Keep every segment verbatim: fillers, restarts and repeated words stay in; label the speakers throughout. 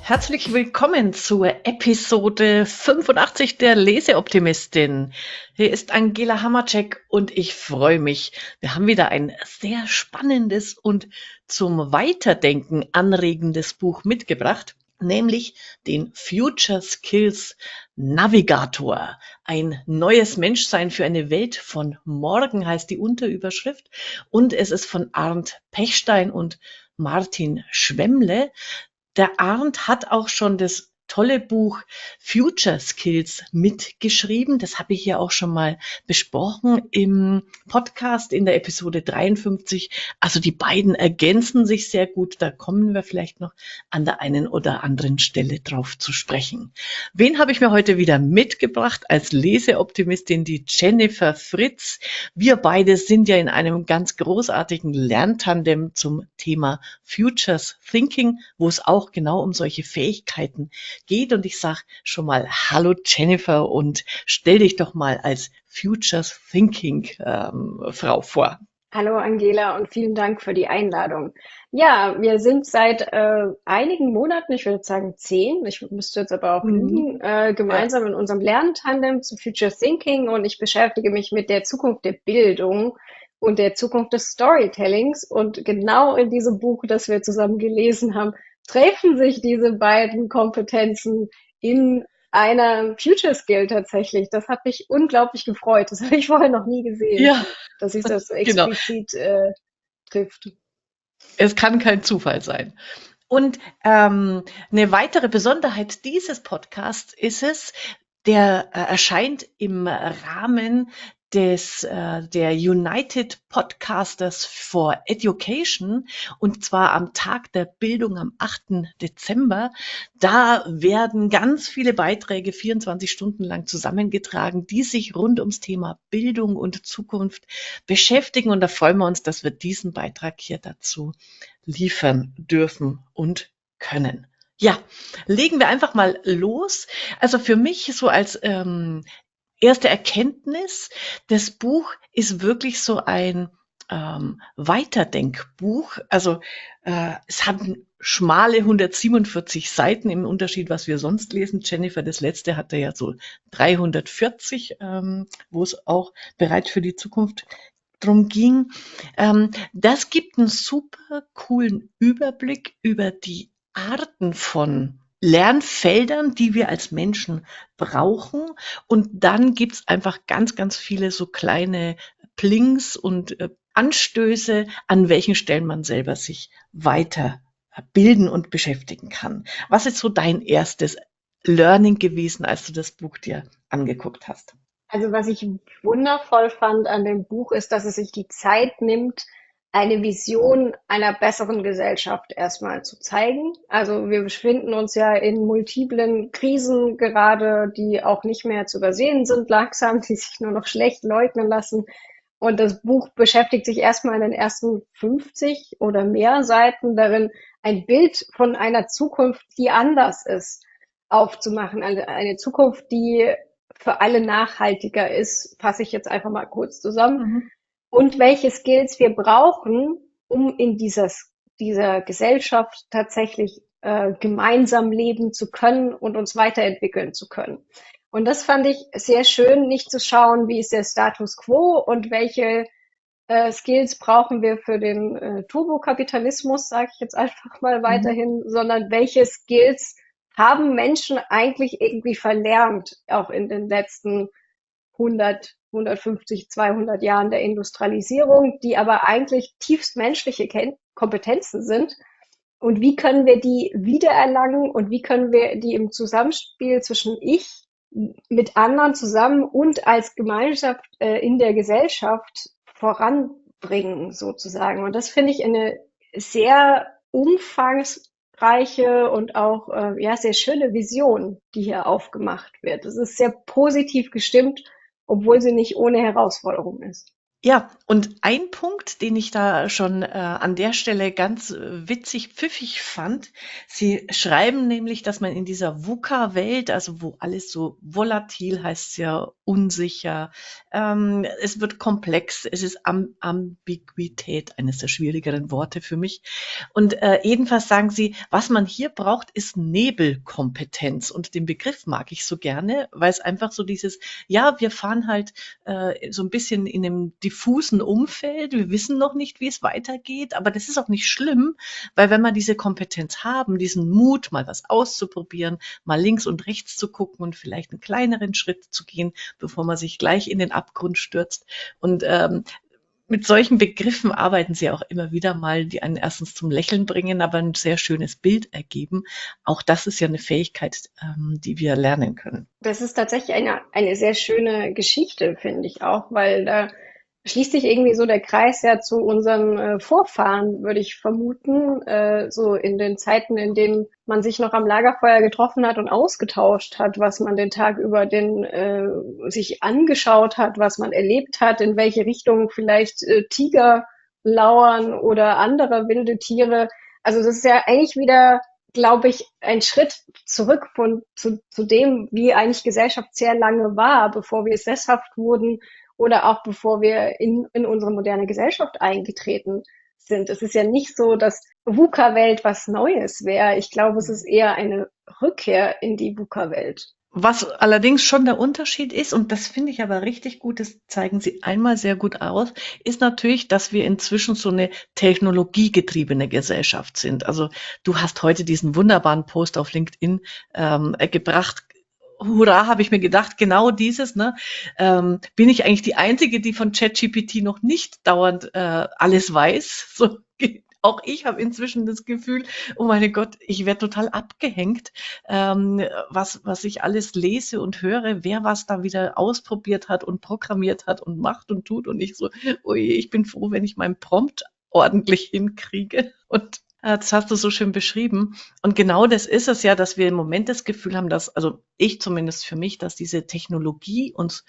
Speaker 1: Herzlich willkommen zur Episode fünfundachtzig der Leseoptimistin. Hier ist Angela Hammercheck und ich freue mich. Wir haben wieder ein sehr spannendes und zum Weiterdenken anregendes Buch mitgebracht, nämlich den Future Skills Navigator. Ein neues Menschsein für eine Welt von morgen heißt die Unterüberschrift und es ist von Arndt Pechstein und Martin Schwemmle. Der Arndt hat auch schon das tolle Buch Future Skills mitgeschrieben. Das habe ich ja auch schon mal besprochen im Podcast in der Episode dreiundfünfzig. Also die beiden ergänzen sich sehr gut. Da kommen wir vielleicht noch an der einen oder anderen Stelle drauf zu sprechen. Wen habe ich mir heute wieder mitgebracht als Leseoptimistin? Die Jennifer Fritz. Wir beide sind ja in einem ganz großartigen Lerntandem zum Thema Futures Thinking, wo es auch genau um solche Fähigkeiten geht. Und ich sage schon mal Hallo Jennifer und stell dich doch mal als Futures Thinking ähm, Frau vor.
Speaker 2: Hallo Angela und vielen Dank für die Einladung. Ja, wir sind seit äh, einigen Monaten, ich würde sagen zehn, ich müsste jetzt aber auch
Speaker 1: Mhm.
Speaker 2: lügen, äh,
Speaker 1: Ja.
Speaker 2: gemeinsam in unserem Lerntandem zu Future Thinking und ich beschäftige mich mit der Zukunft der Bildung und der Zukunft des Storytellings. Und genau in diesem Buch, das wir zusammen gelesen haben, treffen sich diese beiden Kompetenzen in einer Future Skill tatsächlich. Das hat mich unglaublich gefreut. Das habe ich vorher noch nie gesehen,
Speaker 1: Ja,
Speaker 2: dass sich das so
Speaker 1: genau.
Speaker 2: explizit äh, trifft.
Speaker 1: Es kann kein Zufall sein. Und ähm, eine weitere Besonderheit dieses Podcasts ist es, der äh, erscheint im Rahmen des äh, der United Podcasters for Education und zwar am Tag der Bildung am achten Dezember. Da werden ganz viele Beiträge vierundzwanzig Stunden lang zusammengetragen, die sich rund ums Thema Bildung und Zukunft beschäftigen. Und da freuen wir uns, dass wir diesen Beitrag hier dazu liefern dürfen und können. Ja, legen wir einfach mal los. Also für mich so als ähm, erste Erkenntnis, das Buch ist wirklich so ein ähm, Weiterdenkbuch. Also äh, es hat schmale hundertsiebenundvierzig Seiten im Unterschied, was wir sonst lesen. Jennifer, das letzte hatte ja so dreihundertvierzig, ähm, wo es auch bereits für die Zukunft drum ging. Ähm, das gibt einen super coolen Überblick über die Arten von Lernfeldern, die wir als Menschen brauchen. Und dann gibt's einfach ganz, ganz viele so kleine Plinks und äh, Anstöße, an welchen Stellen man selber sich weiter bilden und beschäftigen kann. Was ist so dein erstes Learning gewesen, als du das Buch dir angeguckt hast?
Speaker 2: Also was ich wundervoll fand an dem Buch ist, dass es sich die Zeit nimmt, eine Vision einer besseren Gesellschaft erstmal zu zeigen. Also wir befinden uns ja in multiplen Krisen gerade, die auch nicht mehr zu übersehen sind, langsam, die sich nur noch schlecht leugnen lassen. Und das Buch beschäftigt sich erstmal in den ersten fünfzig oder mehr Seiten darin, ein Bild von einer Zukunft, die anders ist, aufzumachen. Eine, eine Zukunft, die für alle nachhaltiger ist, fasse ich jetzt einfach mal kurz zusammen.
Speaker 1: Mhm.
Speaker 2: Und welche Skills wir brauchen, um in dieser, dieser Gesellschaft tatsächlich äh, gemeinsam leben zu können und uns weiterentwickeln zu können. Und das fand ich sehr schön, nicht zu schauen, wie ist der Status quo und welche äh, Skills brauchen wir für den äh, Turbokapitalismus, sage ich jetzt einfach mal
Speaker 1: Mhm.
Speaker 2: weiterhin, sondern welche Skills haben Menschen eigentlich irgendwie verlernt, auch in den letzten hundert, hundertfünfzig, zweihundert Jahren der Industrialisierung, die aber eigentlich tiefst menschliche Ken Kompetenzen sind. Und wie können wir die wiedererlangen und wie können wir die im Zusammenspiel zwischen ich mit anderen zusammen und als Gemeinschaft äh, in der Gesellschaft voranbringen, sozusagen. Und das finde ich eine sehr umfangreiche und auch äh, ja, sehr schöne Vision, die hier aufgemacht wird. Es ist sehr positiv gestimmt, obwohl sie nicht ohne Herausforderung ist.
Speaker 1: Ja, und ein Punkt, den ich da schon äh, an der Stelle ganz äh, witzig, pfiffig fand, Sie schreiben nämlich, dass man in dieser VUCA-Welt, also wo alles so volatil heißt ja unsicher, ähm, es wird komplex, es ist Am Ambiguität, eines der schwierigeren Worte für mich. Und äh, jedenfalls sagen Sie, was man hier braucht, ist Nebelkompetenz. Und den Begriff mag ich so gerne, weil es einfach so dieses, ja, wir fahren halt äh, so ein bisschen in einem diffusen Umfeld. Wir wissen noch nicht, wie es weitergeht, aber das ist auch nicht schlimm, weil wenn wir diese Kompetenz haben, diesen Mut, mal was auszuprobieren, mal links und rechts zu gucken und vielleicht einen kleineren Schritt zu gehen, bevor man sich gleich in den Abgrund stürzt. Und ähm, mit solchen Begriffen arbeiten sie auch immer wieder mal, die einen erstens zum Lächeln bringen, aber ein sehr schönes Bild ergeben. Auch das ist ja eine Fähigkeit, ähm, die wir lernen können.
Speaker 2: Das ist tatsächlich eine, eine sehr schöne Geschichte, finde ich auch, weil da schließt sich irgendwie so der Kreis ja zu unseren äh, Vorfahren, würde ich vermuten, äh, so in den Zeiten, in denen man sich noch am Lagerfeuer getroffen hat und ausgetauscht hat, was man den Tag über den äh, sich angeschaut hat, was man erlebt hat, in welche Richtung vielleicht äh, Tiger lauern oder andere wilde Tiere. Also das ist ja eigentlich wieder, glaube ich, ein Schritt zurück von zu, zu dem, wie eigentlich Gesellschaft sehr lange war, bevor wir sesshaft wurden oder auch bevor wir in, in unsere moderne Gesellschaft eingetreten sind. Es ist ja nicht so, dass VUCA-Welt was Neues wäre. Ich glaube, es ist eher eine Rückkehr in die VUCA-Welt.
Speaker 1: Was allerdings schon der Unterschied ist, und das finde ich aber richtig gut, das zeigen Sie einmal sehr gut aus, ist natürlich, dass wir inzwischen so eine technologiegetriebene Gesellschaft sind. Also du hast heute diesen wunderbaren Post auf LinkedIn ähm, äh, gebracht. Hurra, habe ich mir gedacht, genau dieses, ne? Ähm, bin ich eigentlich die Einzige, die von ChatGPT noch nicht dauernd äh, alles weiß? So, auch ich habe inzwischen das Gefühl, oh meine Gott, ich werde total abgehängt, ähm, was, was ich alles lese und höre, wer was da wieder ausprobiert hat und programmiert hat und macht und tut und ich so, oh je, ich bin froh, wenn ich meinen Prompt ordentlich hinkriege. Und äh, das hast du so schön beschrieben. Und genau das ist es ja, dass wir im Moment das Gefühl haben, dass, also ich zumindest für mich, dass diese Technologie uns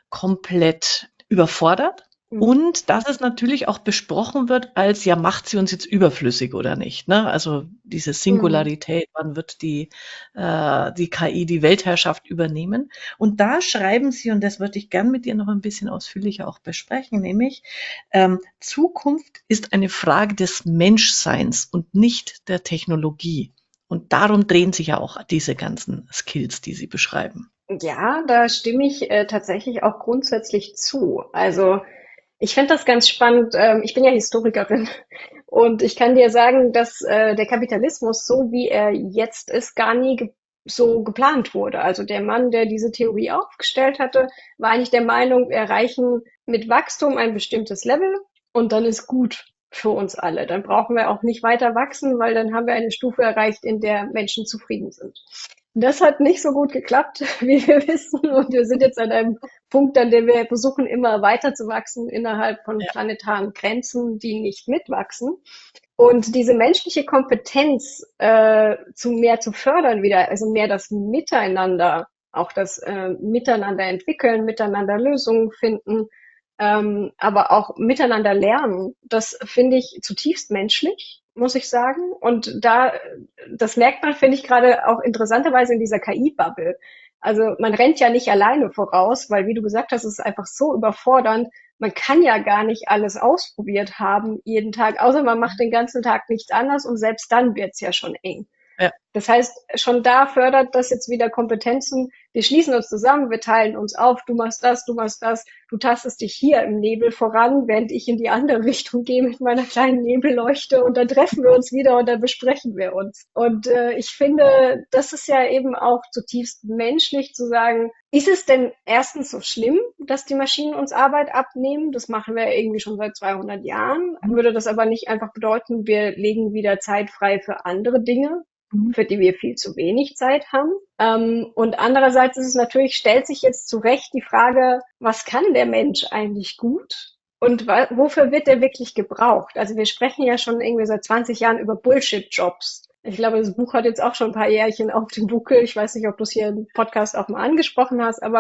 Speaker 1: komplett überfordert
Speaker 2: Mhm.
Speaker 1: und dass es natürlich auch besprochen wird als, ja, macht sie uns jetzt überflüssig oder nicht, ne? Also diese
Speaker 2: Mhm.
Speaker 1: Singularität, wann wird die, äh, die K I die Weltherrschaft übernehmen? Und da schreiben sie, und das würde ich gern mit dir noch ein bisschen ausführlicher auch besprechen, nämlich, ähm, Zukunft ist eine Frage des Menschseins und nicht der Technologie. Und darum drehen sich ja auch diese ganzen Skills, die sie beschreiben.
Speaker 2: Ja, da stimme ich äh, tatsächlich auch grundsätzlich zu. Also ich finde das ganz spannend. Ähm, ich bin ja Historikerin und ich kann dir sagen, dass äh, der Kapitalismus, so wie er jetzt ist, gar nie ge so geplant wurde. Also der Mann, der diese Theorie aufgestellt hatte, war eigentlich der Meinung, wir erreichen mit Wachstum ein bestimmtes Level und dann ist gut für uns alle. Dann brauchen wir auch nicht weiter wachsen, weil dann haben wir eine Stufe erreicht, in der Menschen zufrieden sind. Das hat nicht so gut geklappt, wie wir wissen. Und wir sind jetzt an einem Punkt, an dem wir versuchen, immer weiter zu wachsen innerhalb von
Speaker 1: Ja.
Speaker 2: planetaren Grenzen, die nicht mitwachsen. Und diese menschliche Kompetenz äh, zu mehr zu fördern wieder, also mehr das Miteinander, auch das äh, Miteinander entwickeln, miteinander Lösungen finden, ähm, aber auch miteinander lernen, das finde ich zutiefst menschlich, muss ich sagen. Und da, das merkt man, finde ich, gerade auch interessanterweise in dieser K I-Bubble. Also man rennt ja nicht alleine voraus, weil, wie du gesagt hast, es ist einfach so überfordernd. Man kann ja gar nicht alles ausprobiert haben jeden Tag, außer man macht den ganzen Tag nichts anderes und selbst dann wird's ja schon eng.
Speaker 1: Ja.
Speaker 2: Das heißt, schon da fördert das jetzt wieder Kompetenzen. Wir schließen uns zusammen, wir teilen uns auf. Du machst das, du machst das. Du tastest dich hier im Nebel voran, während ich in die andere Richtung gehe mit meiner kleinen Nebelleuchte. Und dann treffen wir uns wieder und dann besprechen wir uns. Und äh, ich finde, das ist ja eben auch zutiefst menschlich zu sagen, ist es denn erstens so schlimm, dass die Maschinen uns Arbeit abnehmen? Das machen wir irgendwie schon seit zweihundert Jahren. Würde das aber nicht einfach bedeuten, wir legen wieder Zeit frei für andere Dinge,
Speaker 1: Mhm.
Speaker 2: für die wir viel zu wenig Zeit haben? Ähm, und andererseits ist es natürlich, stellt sich jetzt zu Recht die Frage, was kann der Mensch eigentlich gut? Und wa- wofür wird er wirklich gebraucht? Also wir sprechen ja schon irgendwie seit zwanzig Jahren über Bullshit-Jobs. Ich glaube, das Buch hat jetzt auch schon ein paar Jährchen auf dem Buckel. Ich weiß nicht, ob du es hier im Podcast auch mal angesprochen hast, aber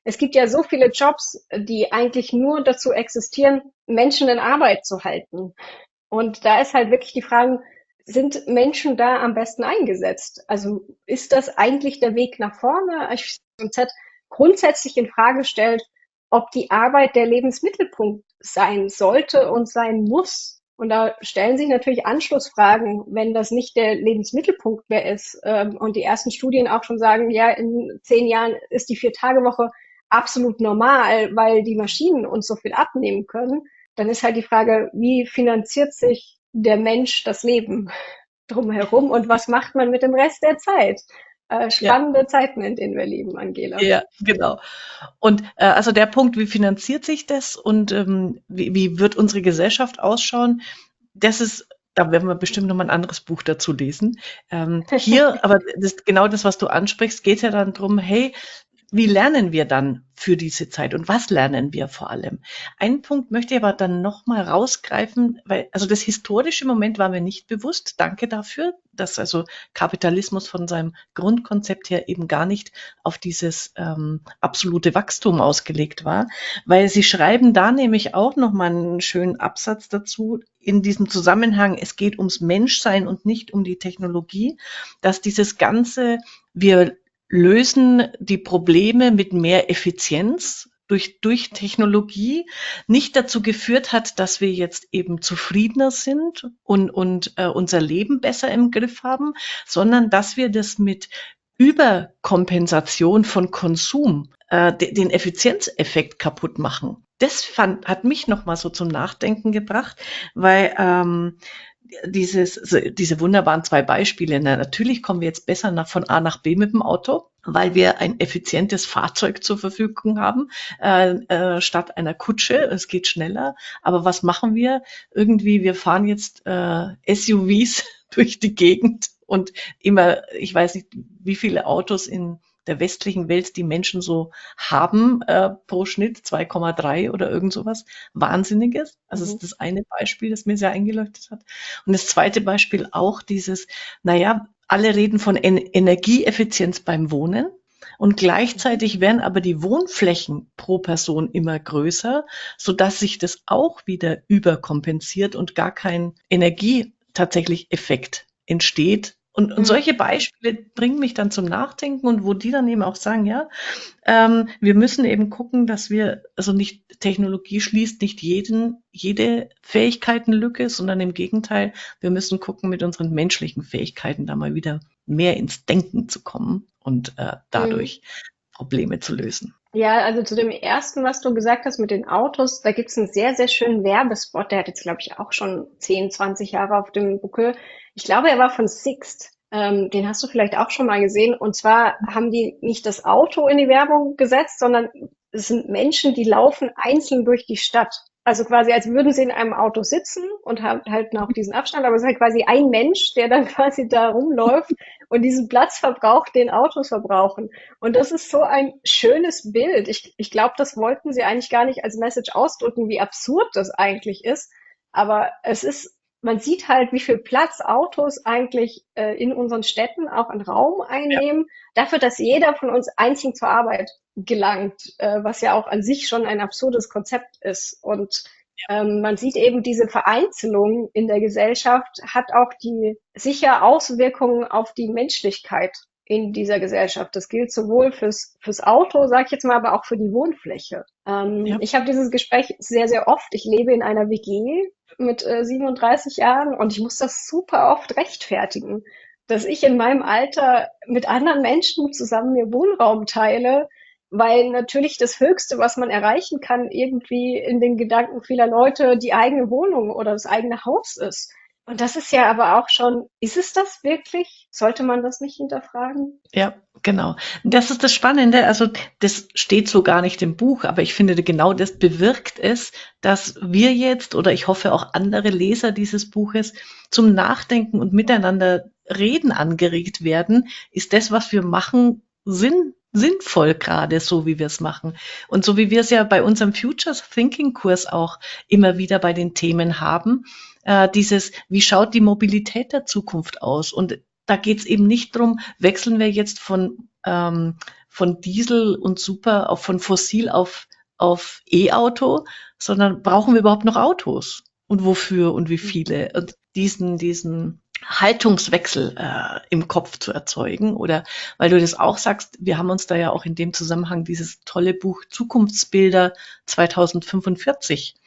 Speaker 2: Es gibt ja so viele Jobs, die eigentlich nur dazu existieren, Menschen in Arbeit zu halten. Und da ist halt wirklich die Frage, sind Menschen da am besten eingesetzt? Also ist das eigentlich der Weg nach vorne? Ich Z grundsätzlich in Frage stellt, ob die Arbeit der Lebensmittelpunkt sein sollte und sein muss. Und da stellen sich natürlich Anschlussfragen, wenn das nicht der Lebensmittelpunkt mehr ist. Ähm, und die ersten Studien auch schon sagen, ja, in zehn Jahren ist die Vier-Tage-Woche absolut normal, weil die Maschinen uns so viel abnehmen können. Dann ist halt die Frage, wie finanziert sich der Mensch das Leben drumherum und was macht man mit dem Rest der Zeit? Äh,
Speaker 1: Ja,
Speaker 2: spannende Zeiten, in denen wir leben, Angela.
Speaker 1: ja, genau. Und äh, also der Punkt, wie finanziert sich das und ähm, wie, wie wird unsere Gesellschaft ausschauen, das ist, da werden wir bestimmt noch mal ein anderes Buch dazu lesen. Ähm, hier, aber das, genau das, was du ansprichst, geht ja dann drum, hey, wie lernen wir dann für diese Zeit und was lernen wir vor allem? Einen Punkt möchte ich aber dann noch mal rausgreifen, weil also das historische Moment war mir nicht bewusst. Danke dafür, dass also Kapitalismus von seinem Grundkonzept her eben gar nicht auf dieses ähm, absolute Wachstum ausgelegt war, weil sie schreiben da nämlich auch noch mal einen schönen Absatz dazu in diesem Zusammenhang. Es geht ums Menschsein und nicht um die Technologie, dass dieses ganze wir lösen die Probleme mit mehr Effizienz durch, durch Technologie nicht dazu geführt hat, dass wir jetzt eben zufriedener sind und, und äh, unser Leben besser im Griff haben, sondern dass wir das mit Überkompensation von Konsum äh, de, den Effizienzeffekt kaputt machen. Das fand, hat mich noch mal so zum Nachdenken gebracht, weil ähm, dieses, diese wunderbaren zwei Beispiele. Na, natürlich kommen wir jetzt besser nach, von A nach B mit dem Auto, weil wir ein effizientes Fahrzeug zur Verfügung haben, äh, äh, statt einer Kutsche. Es geht schneller. Aber was machen wir? Irgendwie, wir fahren jetzt äh, S U Vs durch die Gegend und immer, ich weiß nicht, wie viele Autos in der westlichen Welt die Menschen so haben äh, pro Schnitt, zwei Komma drei oder irgend sowas. Wahnsinniges. Also das
Speaker 2: Mhm.
Speaker 1: ist das eine Beispiel, das mir sehr eingeleuchtet hat. Und das zweite Beispiel auch dieses, naja, alle reden von en Energieeffizienz beim Wohnen. Und
Speaker 2: Mhm.
Speaker 1: gleichzeitig werden aber die Wohnflächen pro Person immer größer, sodass sich das auch wieder überkompensiert und gar kein Energie tatsächlich Effekt entsteht. Und, und
Speaker 2: Mhm.
Speaker 1: solche Beispiele bringen mich dann zum Nachdenken und wo die dann eben auch sagen, ja, ähm, wir müssen eben gucken, dass wir, also nicht, Technologie schließt nicht jeden, jede Fähigkeitenlücke, sondern im Gegenteil, wir müssen gucken, mit unseren menschlichen Fähigkeiten da mal wieder mehr ins Denken zu kommen und äh,
Speaker 2: Mhm.
Speaker 1: dadurch Probleme zu lösen.
Speaker 2: Ja, also zu dem ersten, was du gesagt hast mit den Autos, da gibt's einen sehr, sehr schönen Werbespot, der hat jetzt, glaube ich, auch schon zehn, zwanzig Jahre auf dem Buckel. Ich glaube, er war von Sixt. Ähm, den hast du vielleicht auch schon mal gesehen. Und zwar haben die nicht das Auto in die Werbung gesetzt, sondern es sind Menschen, die laufen einzeln durch die Stadt. Also quasi, als würden sie in einem Auto sitzen und haben halt noch diesen Abstand, aber es ist halt quasi ein Mensch, der dann quasi da rumläuft und diesen Platz verbraucht, den Autos verbrauchen. Und das ist so ein schönes Bild. Ich, ich glaube, das wollten sie eigentlich gar nicht als Message ausdrücken, wie absurd das eigentlich ist. Aber es ist, man sieht halt, wie viel Platz Autos eigentlich äh, in unseren Städten auch an Raum
Speaker 1: Ja,
Speaker 2: einnehmen, dafür, dass jeder von uns einzeln zur Arbeit gelangt, äh, was ja auch an sich schon ein absurdes Konzept ist. Und ähm, man sieht eben, diese Vereinzelung in der Gesellschaft hat auch die sicher Auswirkungen auf die Menschlichkeit in dieser Gesellschaft. Das gilt sowohl fürs, fürs Auto, sage ich jetzt mal, aber auch für die Wohnfläche. Ähm,
Speaker 1: ja,
Speaker 2: ich habe dieses Gespräch sehr, sehr oft. Ich lebe in einer W G mit äh, siebenunddreißig Jahren und ich muss das super oft rechtfertigen, dass ich in meinem Alter mit anderen Menschen zusammen mir Wohnraum teile, weil natürlich das Höchste, was man erreichen kann, irgendwie in den Gedanken vieler Leute die eigene Wohnung oder das eigene Haus ist. Und das ist ja aber auch schon, ist es das wirklich? Sollte man das nicht hinterfragen?
Speaker 1: ja, genau. Das ist das Spannende. Also das steht so gar nicht im Buch, aber ich finde, genau das bewirkt es, dass wir jetzt oder ich hoffe auch andere Leser dieses Buches zum Nachdenken und miteinander reden angeregt werden. Ist das, was wir machen, Sinn, sinnvoll gerade so, wie wir es machen? Und so wie wir es ja bei unserem Futures Thinking Kurs auch immer wieder bei den Themen haben, äh, dieses, wie schaut die Mobilität der Zukunft aus? Und da geht es eben nicht drum, wechseln wir jetzt von ähm, von Diesel und Super auf von Fossil auf auf E-Auto, sondern brauchen wir überhaupt noch Autos? Und wofür und wie viele? Und diesen diesen Haltungswechsel äh, im Kopf zu erzeugen. Oder weil du das auch sagst, wir haben uns da ja auch in dem Zusammenhang dieses tolle Buch Zukunftsbilder zweitausendfünfundvierzig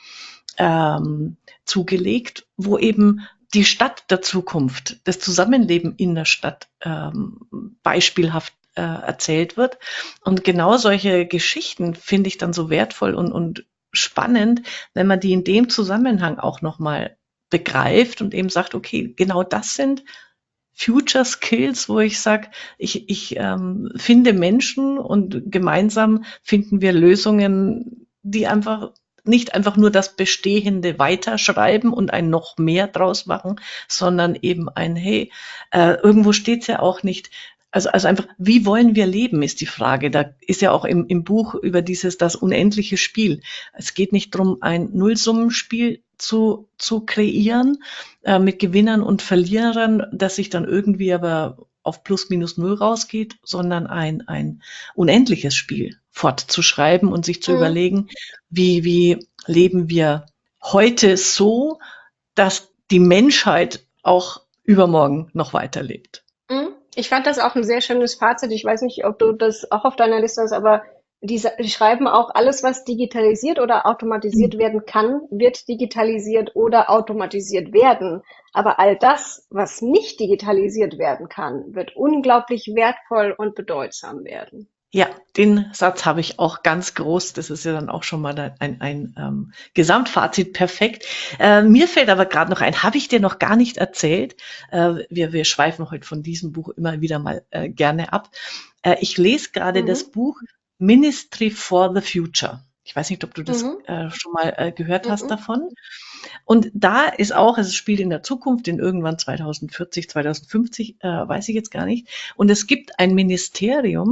Speaker 1: ähm, zugelegt, wo eben die Stadt der Zukunft, das Zusammenleben in der Stadt ähm, beispielhaft äh, erzählt wird. Und genau solche Geschichten finde ich dann so wertvoll und, und spannend, wenn man die in dem Zusammenhang auch nochmal begreift und eben sagt, okay, genau das sind Future Skills, wo ich sage, ich, ich ähm, finde Menschen und gemeinsam finden wir Lösungen, die einfach nicht einfach nur das Bestehende weiterschreiben und ein noch mehr draus machen, sondern eben ein, hey, äh, irgendwo steht es ja auch nicht, also, also einfach, wie wollen wir leben, ist die Frage. Da ist ja auch im, im Buch über dieses, das unendliche Spiel. Es geht nicht darum, ein Nullsummenspiel zu, zu kreieren, äh, mit Gewinnern und Verlierern, das sich dann irgendwie aber auf plus minus null rausgeht, sondern ein, ein unendliches Spiel fortzuschreiben und sich zu
Speaker 2: Mhm.
Speaker 1: überlegen, wie, wie leben wir heute so, dass die Menschheit auch übermorgen noch weiterlebt.
Speaker 2: Mhm. Ich fand das auch ein sehr schönes Fazit. Ich weiß nicht, ob du das auch auf deiner Liste hast, aber die, sa- die schreiben auch, alles, was digitalisiert oder automatisiert werden kann, wird digitalisiert oder automatisiert werden. Aber all das, was nicht digitalisiert werden kann, wird unglaublich wertvoll und bedeutsam werden.
Speaker 1: Ja, den Satz habe ich auch ganz groß. Das ist ja dann auch schon mal ein, ein, ein ähm, Gesamtfazit perfekt. Äh, mir fällt aber gerade noch ein, habe ich dir noch gar nicht erzählt. Äh, wir, wir schweifen heute von diesem Buch immer wieder mal äh, gerne ab. Äh, ich lese gerade das
Speaker 2: Mhm.
Speaker 1: Buch Ministry for the Future. Ich weiß nicht, ob du das
Speaker 2: Mhm.
Speaker 1: äh, schon mal äh, gehört hast
Speaker 2: Mhm.
Speaker 1: davon. Und da ist auch, es spielt in der Zukunft, in irgendwann zweitausendvierzig, zweitausendfünfzig, äh, weiß ich jetzt gar nicht. Und es gibt ein Ministerium,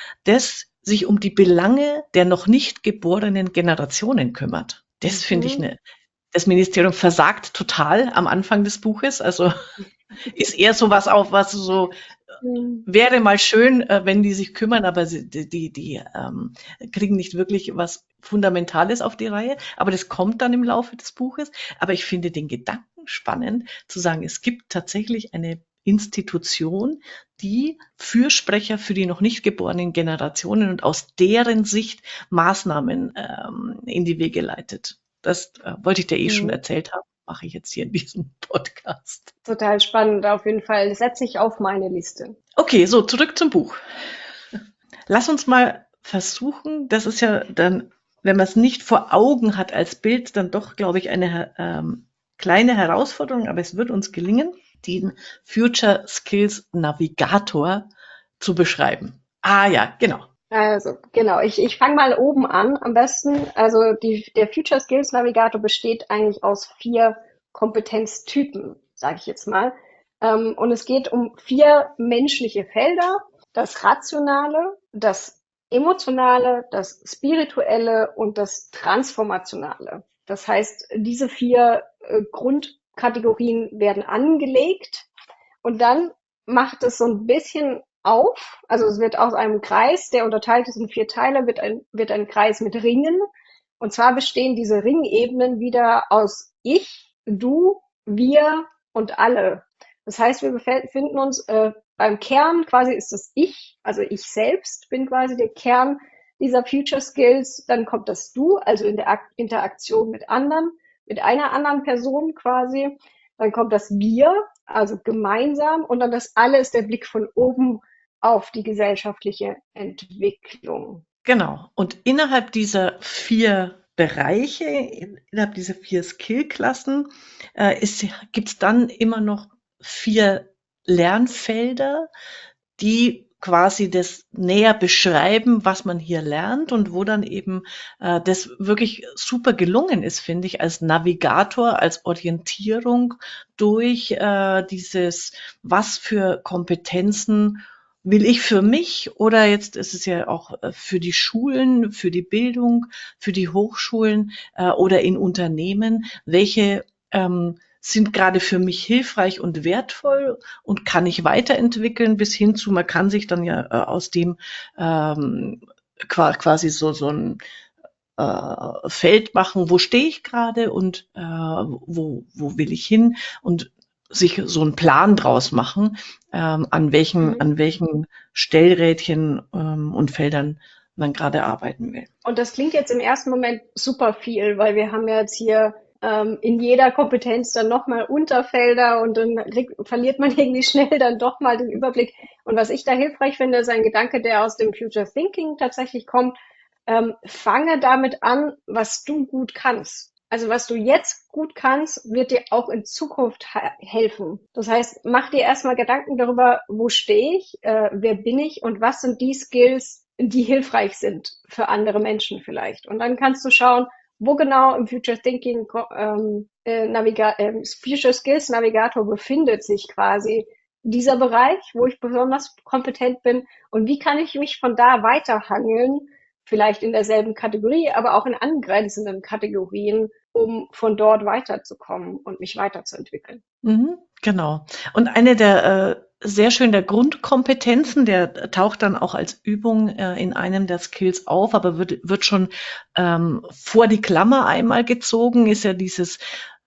Speaker 1: das sich um die Belange der noch nicht geborenen Generationen kümmert. Das finde ich
Speaker 2: Mhm.
Speaker 1: eine, das Ministerium versagt total am Anfang des Buches. Also ist eher so was auf, was so
Speaker 2: Mhm.
Speaker 1: wäre mal schön, äh, wenn die sich kümmern, aber sie, die, die, die ähm, kriegen nicht wirklich was Fundamentales auf die Reihe. Aber das kommt dann im Laufe des Buches. Aber ich finde den Gedanken spannend, zu sagen, es gibt tatsächlich eine Institution, die Fürsprecher für die noch nicht geborenen Generationen und aus deren Sicht Maßnahmen ähm, in die Wege leitet. Das äh, wollte ich dir eh schon
Speaker 2: Mhm.
Speaker 1: erzählt haben, mache ich jetzt hier in diesem Podcast.
Speaker 2: Total spannend, auf jeden Fall. Das setze ich auf meine Liste.
Speaker 1: Okay, so zurück zum Buch. Lass uns mal versuchen, das ist ja dann, wenn man es nicht vor Augen hat als Bild, dann doch, glaube ich, eine ähm, kleine Herausforderung, aber es wird uns gelingen, den Future Skills Navigator zu beschreiben. Ah ja, genau.
Speaker 2: Also, genau, ich, ich fange mal oben an am besten. Also die, der Future Skills Navigator besteht eigentlich aus vier Kompetenztypen, sage ich jetzt mal. Ähm, und es geht um vier menschliche Felder: das Rationale, das Emotionale, das Spirituelle und das Transformationale. Das heißt, diese vier äh, Grundkategorien werden angelegt und dann macht es so ein bisschen auf. Also es wird aus einem Kreis, der unterteilt ist in vier Teile, wird ein, wird ein Kreis mit Ringen. Und zwar bestehen diese Ringebenen wieder aus ich, du, wir und alle. Das heißt, wir befinden uns äh, beim Kern, quasi ist das Ich, also ich selbst bin quasi der Kern dieser Future Skills. Dann kommt das Du, also in der Interaktion mit anderen, mit einer anderen Person quasi. Dann kommt das Wir, also gemeinsam. Und dann das Alle ist der Blick von oben auf die gesellschaftliche Entwicklung.
Speaker 1: Genau. Und innerhalb dieser vier Bereiche, innerhalb dieser vier Skillklassen, äh, gibt es dann immer noch vier Lernfelder, die quasi das näher beschreiben, was man hier lernt und wo dann eben äh, das wirklich super gelungen ist, finde ich, als Navigator, als Orientierung durch äh, dieses, was für Kompetenzen will ich für mich oder jetzt ist es ja auch äh, für die Schulen, für die Bildung, für die Hochschulen äh, oder in Unternehmen, welche ähm, sind gerade für mich hilfreich und wertvoll und kann ich weiterentwickeln, bis hin zu, man kann sich dann ja äh, aus dem ähm, qua- quasi so, so ein äh, Feld machen, wo stehe ich gerade und äh, wo, wo will ich hin und sich so einen Plan draus machen, ähm, an welchen,
Speaker 2: Mhm.
Speaker 1: an welchen Stellrädchen ähm, und Feldern man gerade arbeiten will.
Speaker 2: Und das klingt jetzt im ersten Moment super viel, weil wir haben ja jetzt hier ähm, in jeder Kompetenz dann nochmal Unterfelder und dann kriegt, verliert man irgendwie schnell dann doch mal den Überblick. Und was ich da hilfreich finde, ist ein Gedanke, der aus dem Future Thinking tatsächlich kommt. Ähm, fange damit an, was du gut kannst. Also was du jetzt gut kannst, wird dir auch in Zukunft helfen. Das heißt, mach dir erstmal Gedanken darüber, wo stehe ich, äh, wer bin ich und was sind die Skills, die hilfreich sind für andere Menschen vielleicht. Und dann kannst du schauen, wo genau im Future Thinking ähm, äh, Naviga äh, Future Skills Navigator befindet sich quasi dieser Bereich, wo ich besonders kompetent bin und wie kann ich mich von da weiterhangeln, vielleicht in derselben Kategorie, aber auch in angrenzenden Kategorien, um von dort weiterzukommen und mich weiterzuentwickeln.
Speaker 1: Mhm, genau. Und eine der äh, sehr schön der Grundkompetenzen, der taucht dann auch als Übung äh, in einem der Skills auf, aber wird, wird schon ähm, vor die Klammer einmal gezogen, ist ja dieses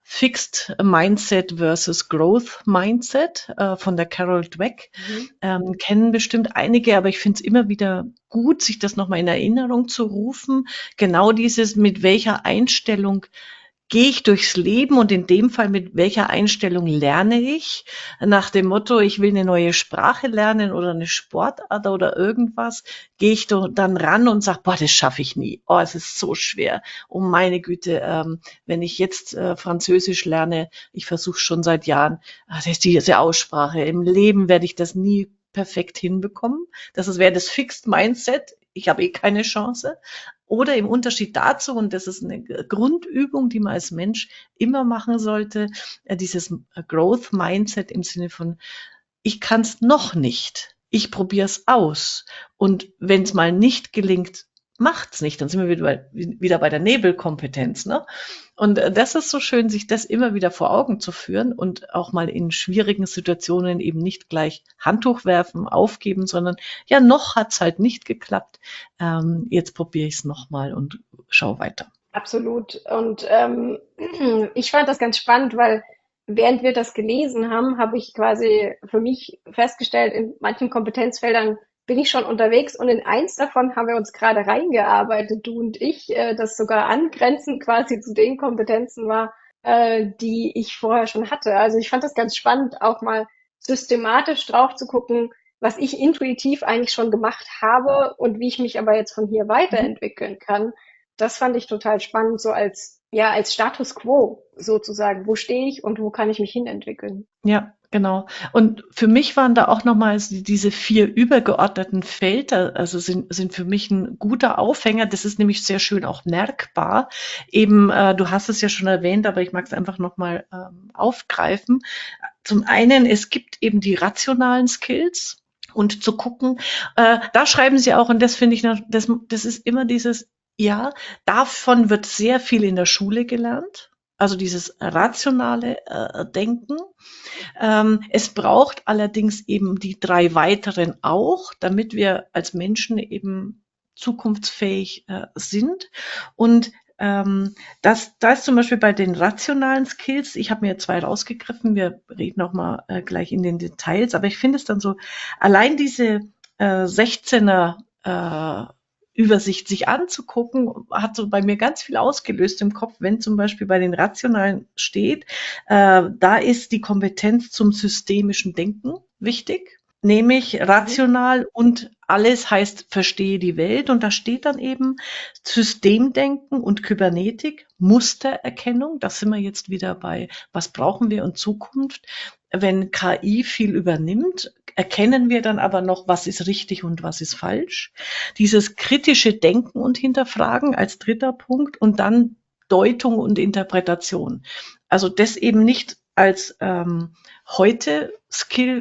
Speaker 1: Fixed Mindset versus Growth Mindset äh, von der Carol Dweck.
Speaker 2: Mhm.
Speaker 1: Ähm, kennen bestimmt einige, aber ich finde es immer wieder gut, sich das nochmal in Erinnerung zu rufen. Genau dieses, mit welcher Einstellung gehe ich durchs Leben und in dem Fall mit welcher Einstellung lerne ich? Nach dem Motto, ich will eine neue Sprache lernen oder eine Sportart oder irgendwas, gehe ich dann ran und sage, boah, das schaffe ich nie. Oh, es ist so schwer. Oh meine Güte, ähm, wenn ich jetzt äh, Französisch lerne, ich versuche schon seit Jahren, ach, das ist diese Aussprache. Im Leben werde ich das nie perfekt hinbekommen. Das wäre das Fixed Mindset. Ich habe eh keine Chance. Oder im Unterschied dazu, und das ist eine Grundübung, die man als Mensch immer machen sollte, äh, dieses Growth Mindset im Sinne von, ich kann es noch nicht. Ich probiere es aus. Und wenn es mal nicht gelingt, macht's nicht. Dann sind wir wieder bei, wieder bei der Nebelkompetenz. Ne? Und äh, das ist so schön, sich das immer wieder vor Augen zu führen und auch mal in schwierigen Situationen eben nicht gleich Handtuch werfen, aufgeben, sondern ja, noch hat's halt nicht geklappt. Ähm, jetzt probiere ich es nochmal und schau weiter.
Speaker 2: Absolut. Und ähm, ich fand das ganz spannend, weil während wir das gelesen haben, habe ich quasi für mich festgestellt, in manchen Kompetenzfeldern bin ich schon unterwegs und in eins davon haben wir uns gerade reingearbeitet, du und ich, äh, das sogar angrenzend quasi zu den Kompetenzen war, äh, die ich vorher schon hatte. Also ich fand das ganz spannend, auch mal systematisch drauf zu gucken, was ich intuitiv eigentlich schon gemacht habe und wie ich mich aber jetzt von hier
Speaker 1: Mhm.
Speaker 2: weiterentwickeln kann. Das fand ich total spannend, so als, ja, als Status quo sozusagen. Wo stehe ich und wo kann ich mich hinentwickeln?
Speaker 1: Ja, genau. Und für mich waren da auch nochmal diese vier übergeordneten Felder, also sind, sind für mich ein guter Aufhänger. Das ist nämlich sehr schön auch merkbar. Eben, äh, du hast es ja schon erwähnt, aber ich mag es einfach nochmal ähm, aufgreifen. Zum einen, es gibt eben die rationalen Skills und zu gucken, äh, da schreiben sie auch, und das finde ich, noch- das, das ist immer dieses, ja, davon wird sehr viel in der Schule gelernt. Also dieses rationale äh, Denken. Ähm, es braucht allerdings eben die drei weiteren auch, damit wir als Menschen eben zukunftsfähig äh, sind. Und ähm, das, da ist zum Beispiel bei den rationalen Skills, ich habe mir zwei rausgegriffen, wir reden auch mal äh, gleich in den Details, aber ich finde es dann so, allein diese äh, sechzehner äh, Übersicht sich anzugucken, hat so bei mir ganz viel ausgelöst im Kopf, wenn zum Beispiel bei den Rationalen steht, äh, da ist die Kompetenz zum systemischen Denken wichtig, nämlich
Speaker 2: Mhm.
Speaker 1: rational und alles heißt, verstehe die Welt. Und da steht dann eben Systemdenken und Kybernetik, Mustererkennung. Da sind wir jetzt wieder bei, was brauchen wir in Zukunft? Wenn K I viel übernimmt, erkennen wir dann aber noch, was ist richtig und was ist falsch. Dieses kritische Denken und Hinterfragen als dritter Punkt und dann Deutung und Interpretation. Also das eben nicht als ähm, heute Skill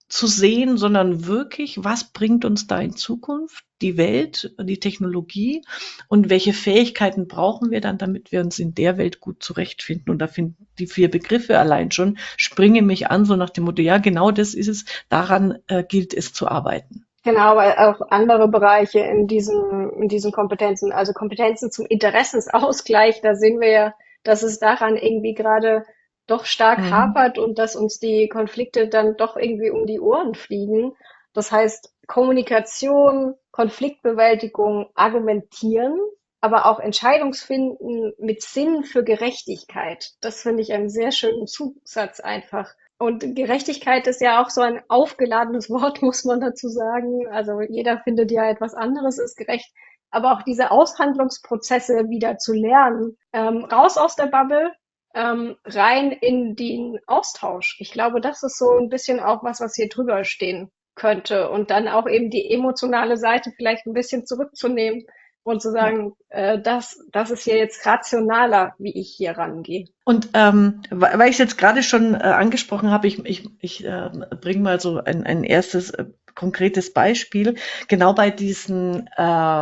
Speaker 1: zu sehen, sondern wirklich, was bringt uns da in Zukunft? Die Welt, die Technologie und welche Fähigkeiten brauchen wir dann, damit wir uns in der Welt gut zurechtfinden? Und da finden die vier Begriffe allein schon, springen mich an, so nach dem Motto, ja, genau das ist es, daran äh, gilt es zu arbeiten.
Speaker 2: Genau, weil auch andere Bereiche in diesen, in diesen Kompetenzen, also Kompetenzen zum Interessensausgleich, da sehen wir ja, dass es daran irgendwie gerade doch stark
Speaker 1: Mhm.
Speaker 2: hapert und dass uns die Konflikte dann doch irgendwie um die Ohren fliegen. Das heißt, Kommunikation, Konfliktbewältigung, Argumentieren, aber auch Entscheidungsfinden mit Sinn für Gerechtigkeit. Das finde ich einen sehr schönen Zusatz einfach. Und Gerechtigkeit ist ja auch so ein aufgeladenes Wort, muss man dazu sagen. Also jeder findet ja etwas anderes ist gerecht. Aber auch diese Aushandlungsprozesse wieder zu lernen, ähm, raus aus der Bubble, ähm, rein in den Austausch. Ich glaube, das ist so ein bisschen auch was, was hier drüber stehen könnte. Und dann auch eben die emotionale Seite vielleicht ein bisschen zurückzunehmen und zu
Speaker 1: Ja.
Speaker 2: sagen, äh, das, das ist hier jetzt rationaler, wie ich hier rangehe.
Speaker 1: Und ähm, weil weil ich es jetzt gerade schon äh, angesprochen habe, ich, ich, ich äh, bringe mal so ein, ein erstes äh, konkretes Beispiel. Genau bei diesen,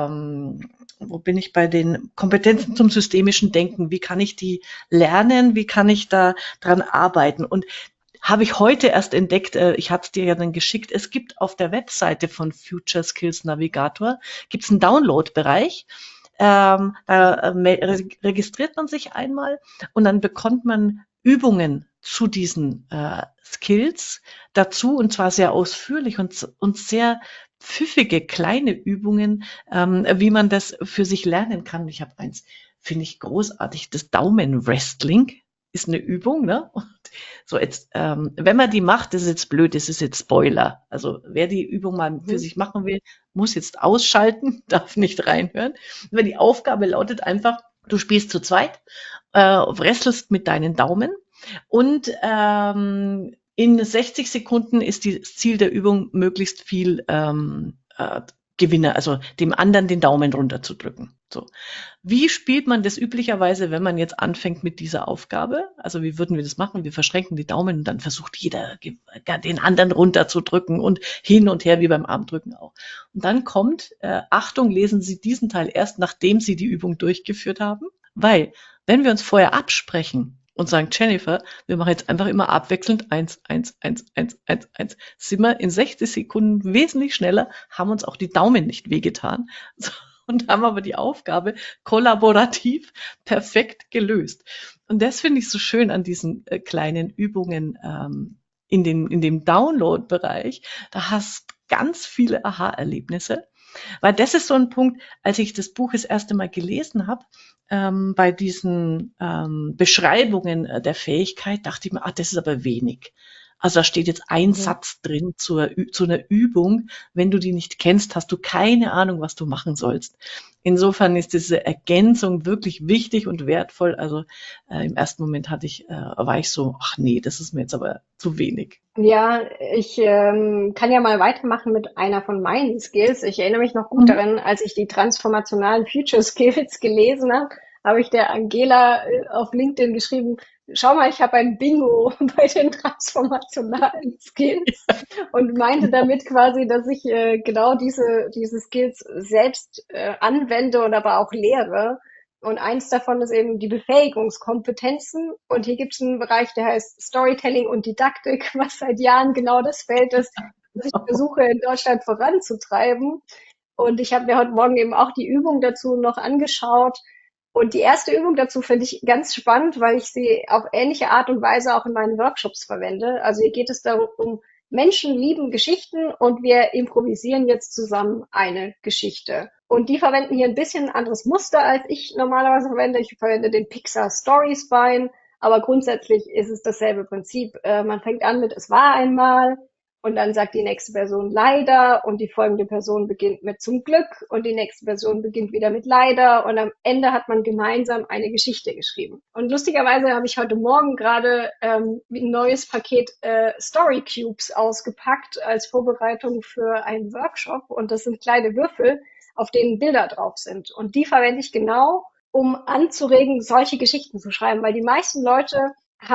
Speaker 1: ähm, wo bin ich bei den Kompetenzen zum systemischen Denken? Wie kann ich die lernen? Wie kann ich da dran arbeiten? Und habe ich heute erst entdeckt, äh, ich hatte es dir ja dann geschickt, es gibt auf der Webseite von Future Skills Navigator, gibt es einen Download-Bereich. Ähm, da äh, me- registriert man sich einmal und dann bekommt man Übungen zu diesen äh, Skills dazu und zwar sehr ausführlich und, und sehr pfiffige kleine Übungen, ähm, wie man das für sich lernen kann. Ich habe eins, finde ich großartig, das Daumenwrestling ist eine Übung, ne? Und so jetzt, ähm, wenn man die macht, das ist jetzt blöd, das ist jetzt Spoiler. Also wer die Übung mal für
Speaker 2: Mhm.
Speaker 1: sich machen will, muss jetzt ausschalten, darf nicht reinhören. Aber die Aufgabe lautet einfach, du spielst zu zweit, äh, wrestelst mit deinen Daumen und ähm, in sechzig Sekunden ist die, das Ziel der Übung, möglichst viel ähm, äh, Gewinner, also dem anderen den Daumen runterzudrücken. So. Wie spielt man das üblicherweise, wenn man jetzt anfängt mit dieser Aufgabe? Also wie würden wir das machen? Wir verschränken die Daumen und dann versucht jeder den anderen runterzudrücken und hin und her wie beim Armdrücken auch. Und dann kommt, äh, Achtung, lesen Sie diesen Teil erst, nachdem Sie die Übung durchgeführt haben, weil wenn wir uns vorher absprechen und sagen, Jennifer, wir machen jetzt einfach immer abwechselnd eins, eins, eins, eins, eins, eins, sind wir in sechzig Sekunden wesentlich schneller, haben uns auch die Daumen nicht wehgetan. So, und haben aber die Aufgabe kollaborativ perfekt gelöst. Und das finde ich so schön an diesen äh, kleinen Übungen ähm, in, den, in dem Download-Bereich. Da hast ganz viele Aha-Erlebnisse. Weil das ist so ein Punkt, als ich das Buch das erste Mal gelesen habe, ähm, bei diesen ähm, Beschreibungen äh, der Fähigkeit, dachte ich mir, ah, das ist aber wenig. Also da steht jetzt ein
Speaker 2: Mhm.
Speaker 1: Satz drin zur, zu einer Übung. Wenn du die nicht kennst, hast du keine Ahnung, was du machen sollst. Insofern ist diese Ergänzung wirklich wichtig und wertvoll. Also äh, im ersten Moment hatte ich, äh, war ich so, ach nee, das ist mir jetzt aber zu wenig.
Speaker 2: Ja, ich ähm, kann ja mal weitermachen mit einer von meinen Skills. Ich erinnere mich noch gut
Speaker 1: Mhm.
Speaker 2: daran, als ich die transformationalen Future Skills gelesen habe, habe ich der Angela äh, auf LinkedIn geschrieben, schau mal, ich habe ein Bingo bei den transformationalen Skills und meinte damit quasi, dass ich äh, genau diese, diese Skills selbst äh, anwende und aber auch lehre. Und eins davon ist eben die Befähigungskompetenzen. Und hier gibt es einen Bereich, der heißt Storytelling und Didaktik, was seit Jahren genau das Feld ist, das ich versuche in Deutschland voranzutreiben. Und ich habe mir heute Morgen eben auch die Übung dazu noch angeschaut. Und die erste Übung dazu finde ich ganz spannend, weil ich sie auf ähnliche Art und Weise auch in meinen Workshops verwende. Also hier geht es darum, um Menschen lieben Geschichten und wir improvisieren jetzt zusammen eine Geschichte. Und die verwenden hier ein bisschen ein anderes Muster, als ich normalerweise verwende. Ich verwende den Pixar Story Spine, aber grundsätzlich ist es dasselbe Prinzip. Äh, man fängt an mit Es war einmal und dann sagt die nächste Person leider und die folgende Person beginnt mit zum Glück und die nächste Person beginnt wieder mit leider und am Ende hat man gemeinsam eine Geschichte geschrieben. Und lustigerweise habe ich heute Morgen gerade ähm, ein neues Paket äh, Story Cubes ausgepackt als Vorbereitung für einen Workshop und das sind kleine Würfel, auf denen Bilder drauf sind. Und die verwende ich genau, um anzuregen, solche Geschichten zu schreiben, weil die meisten Leute haben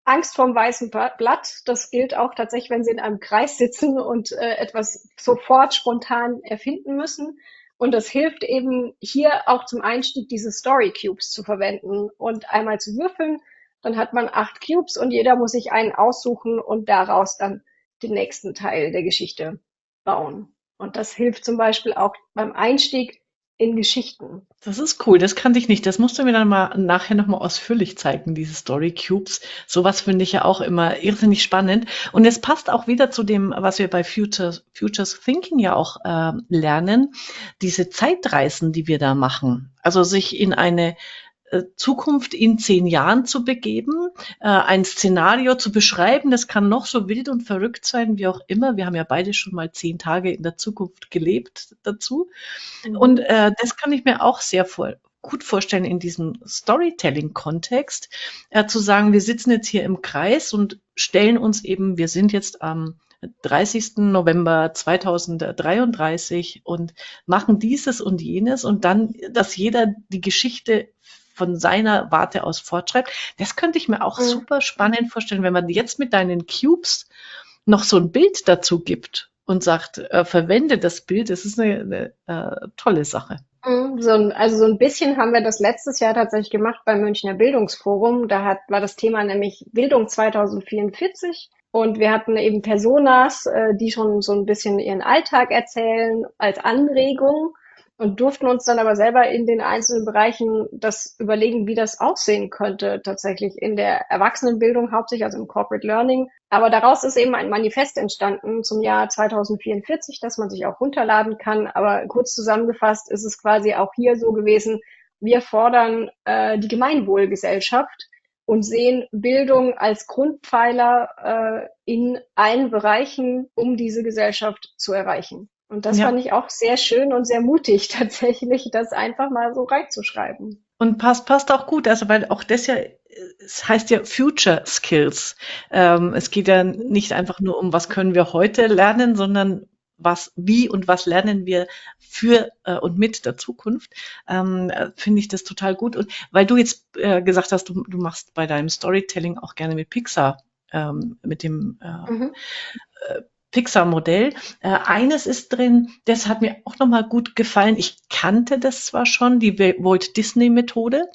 Speaker 2: Angst vorm weißen Blatt. Das gilt auch tatsächlich, wenn Sie in einem Kreis sitzen und äh, etwas sofort spontan erfinden müssen. Und das hilft eben hier auch zum Einstieg, diese Story Cubes zu verwenden und einmal zu würfeln. Dann hat man acht Cubes und jeder muss sich einen aussuchen und daraus dann den nächsten Teil der Geschichte bauen. Und das hilft zum Beispiel auch beim Einstieg in Geschichten.
Speaker 1: Das ist cool, das kannte ich nicht. Das musst du mir dann mal nachher noch mal ausführlich zeigen, diese Story Cubes. Sowas finde ich ja auch immer irrsinnig spannend. Und es passt auch wieder zu dem, was wir bei Futures, Futures Thinking ja auch äh, lernen, diese Zeitreisen, die wir da machen. Also sich in eine äh, Zukunft in zehn Jahren zu begeben, äh, ein Szenario zu beschreiben. Das kann noch so wild und verrückt sein, wie auch immer. Wir haben ja beide schon mal zehn Tage in der Zukunft gelebt dazu. Und
Speaker 2: Mhm.
Speaker 1: äh, das kann ich mir auch sehr vor, gut vorstellen in diesem Storytelling-Kontext, äh, zu sagen, wir sitzen jetzt hier im Kreis und stellen uns eben, wir sind jetzt am dreißigsten November zweitausenddreiunddreißig und machen dieses und jenes und dann, dass jeder die Geschichte von seiner Warte aus fortschreibt. Das könnte ich mir auch
Speaker 2: Mhm.
Speaker 1: super spannend vorstellen, wenn man jetzt mit deinen Cubes noch so ein Bild dazu gibt und sagt, äh, verwende das Bild. Das ist eine, eine äh, tolle Sache.
Speaker 2: Mhm, so ein, also so ein bisschen haben wir das letztes Jahr tatsächlich gemacht beim Münchner Bildungsforum. Da hat, war das Thema nämlich Bildung zweitausendvierundvierzig. Und wir hatten eben Personas, äh, die schon so ein bisschen ihren Alltag erzählen als Anregung und durften uns dann aber selber in den einzelnen Bereichen das überlegen, wie das aussehen könnte, tatsächlich in der Erwachsenenbildung hauptsächlich, also im Corporate Learning. Aber daraus ist eben ein Manifest entstanden zum Jahr zweitausendvierundvierzig, das man sich auch runterladen kann. Aber kurz zusammengefasst ist es quasi auch hier so gewesen, wir fordern äh, die Gemeinwohlgesellschaft und sehen Bildung als Grundpfeiler äh, in allen Bereichen, um diese Gesellschaft zu erreichen. Und das fand
Speaker 1: Ja.
Speaker 2: ich auch sehr schön und sehr mutig tatsächlich, das einfach mal so reinzuschreiben.
Speaker 1: Und passt, passt auch gut, also weil auch das ja, äh, es heißt ja Future Skills. Ähm, es geht ja nicht einfach nur um, was können wir heute lernen, sondern was, wie und was lernen wir für äh, und mit der Zukunft. Ähm, äh, finde ich das total gut. Und weil du jetzt äh, gesagt hast, du, du machst bei deinem Storytelling auch gerne mit Pixar, ähm, mit dem äh,
Speaker 2: Mhm.
Speaker 1: Pixar-Modell. Äh, eines ist drin, das hat mir auch nochmal gut gefallen. Ich kannte das zwar schon, die Walt Disney-Methode,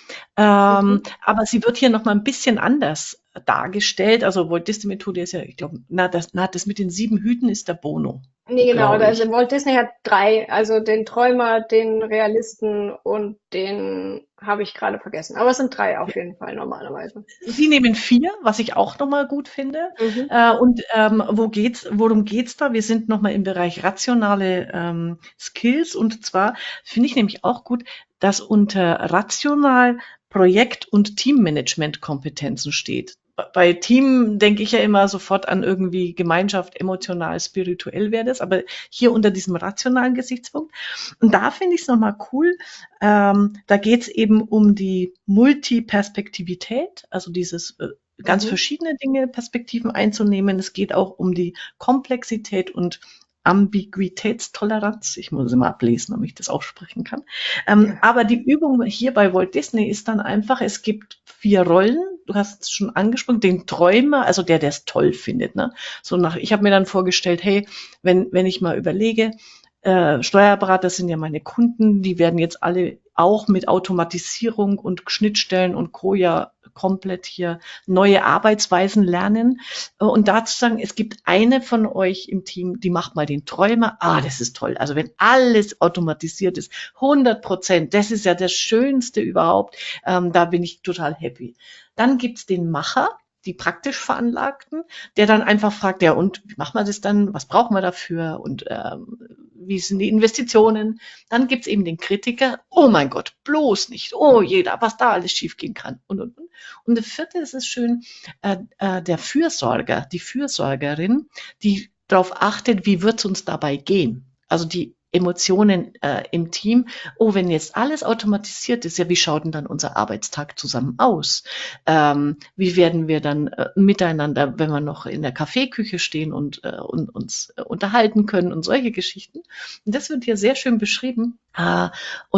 Speaker 1: ähm,
Speaker 2: Mhm.
Speaker 1: aber sie wird hier noch mal ein bisschen anders dargestellt. Also Walt Disney Methode ist ja, ich glaube, na das, na, das mit den sieben Hüten ist der Bono,
Speaker 2: Nee, genau.
Speaker 1: glaube
Speaker 2: Also
Speaker 1: ich.
Speaker 2: Walt Disney hat drei, also den Träumer, den Realisten und den habe ich gerade vergessen. Aber es sind drei auf jeden Fall normalerweise.
Speaker 1: Sie nehmen vier, was ich auch noch mal gut finde.
Speaker 2: Mhm.
Speaker 1: Äh, und ähm, wo geht's, worum geht's da? Wir sind noch mal im Bereich rationale ähm, Skills. Und zwar finde ich nämlich auch gut, dass unter rational Projekt- und Teammanagement-Kompetenzen steht. Bei Team denke ich ja immer sofort an irgendwie Gemeinschaft, emotional, spirituell wäre das, aber hier unter diesem rationalen Gesichtspunkt. Und da finde ich es nochmal cool. Ähm, da geht es eben um die Multiperspektivität, also dieses äh, ganz
Speaker 2: Mhm.
Speaker 1: verschiedene Dinge, Perspektiven einzunehmen. Es geht auch um die Komplexität und Ambiguitätstoleranz. Ich muss es immer ablesen, damit ich das aussprechen kann. Ähm,
Speaker 2: Ja.
Speaker 1: aber die Übung hier bei Walt Disney ist dann einfach, es gibt vier Rollen. Du hast es schon angesprochen, den Träumer, also der, der es toll findet. Ne? So nach, ich habe mir dann vorgestellt, hey, wenn, wenn ich mal überlege, äh, Steuerberater sind ja meine Kunden, die werden jetzt alle auch mit Automatisierung und Schnittstellen und Co. ja komplett hier neue Arbeitsweisen lernen. Äh, Und dazu sagen, es gibt eine von euch im Team, die macht mal den Träumer. Ah, das ist toll. Also wenn alles automatisiert ist, hundert Prozent, das ist ja das Schönste überhaupt. Ähm, da bin ich total happy. Dann gibt's den Macher, die praktisch Veranlagten, der dann einfach fragt, ja, und wie machen wir das dann? Was brauchen wir dafür? Und ähm, wie sind die Investitionen? Dann gibt's eben den Kritiker, oh mein Gott, bloß nicht, oh jeder, was da alles schiefgehen kann. Und, und, und. Und der vierte, das ist schön, äh, äh, der Fürsorger, die Fürsorgerin, die darauf achtet, wie wird's uns dabei gehen. Also die Emotionen äh, im Team. Oh, wenn jetzt alles automatisiert ist, ja, wie schaut denn dann unser Arbeitstag zusammen aus? Ähm, wie werden wir dann äh, miteinander, wenn wir noch in der Kaffeeküche stehen und, äh, und uns äh, unterhalten können und solche Geschichten. Und das wird hier sehr schön beschrieben. Äh, und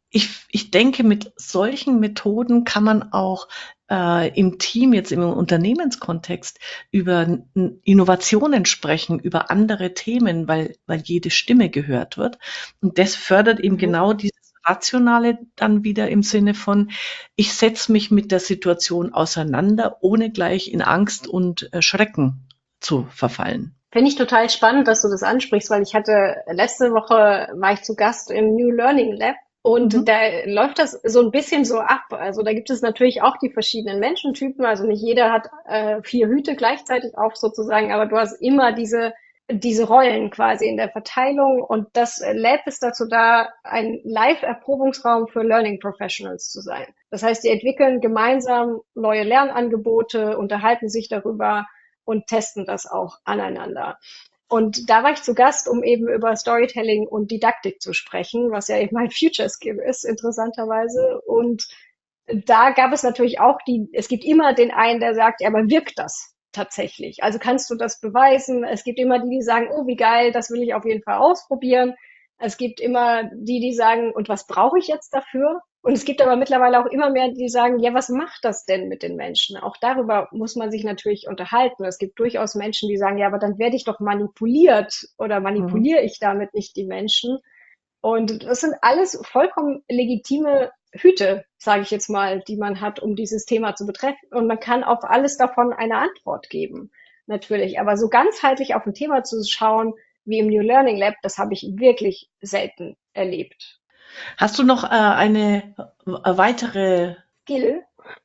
Speaker 1: ich, ich denke, mit solchen Methoden kann man auch äh, im Team, jetzt im Unternehmenskontext, über N- Innovationen sprechen, über andere Themen, weil, weil jede Stimme gehört wird. Und das fördert eben
Speaker 2: Mhm.
Speaker 1: genau dieses Rationale dann wieder im Sinne von, ich setze mich mit der Situation auseinander, ohne gleich in Angst und äh, Schrecken zu verfallen.
Speaker 2: Finde ich total spannend, dass du das ansprichst, weil ich hatte letzte Woche war ich zu Gast im New Learning Lab und
Speaker 1: Mhm.
Speaker 2: da läuft das so ein bisschen so ab. Also da gibt es natürlich auch die verschiedenen Menschentypen. Also nicht jeder hat äh, vier Hüte gleichzeitig auf sozusagen, aber du hast immer diese diese Rollen quasi in der Verteilung und das Lab ist dazu da, ein Live-Erprobungsraum für Learning Professionals zu sein. Das heißt, die entwickeln gemeinsam neue Lernangebote, unterhalten sich darüber und testen das auch aneinander. Und da war ich zu Gast, um eben über Storytelling und Didaktik zu sprechen, was ja eben mein Future Skill ist, interessanterweise. Und da gab es natürlich auch die, es gibt immer den einen, der sagt, ja, aber wirkt das tatsächlich? Also kannst du das beweisen? Es gibt immer die, die sagen, oh, wie geil, das will ich auf jeden Fall ausprobieren. Es gibt immer die, die sagen, und was brauche ich jetzt dafür? Und es gibt aber mittlerweile auch immer mehr, die sagen, ja, was macht das denn mit den Menschen? Auch darüber muss man sich natürlich unterhalten. Es gibt durchaus Menschen, die sagen, ja, aber dann werde ich doch manipuliert oder
Speaker 1: Mhm.
Speaker 2: manipuliere ich damit nicht die Menschen? Und das sind alles vollkommen legitime Hüte, sage ich jetzt mal, die man hat, um dieses Thema zu betreffen. Und man kann auf alles davon eine Antwort geben, natürlich. Aber so ganzheitlich auf ein Thema zu schauen, wie im New Learning Lab, das habe ich wirklich selten erlebt.
Speaker 1: Hast du noch äh, eine äh, weitere
Speaker 2: Skill.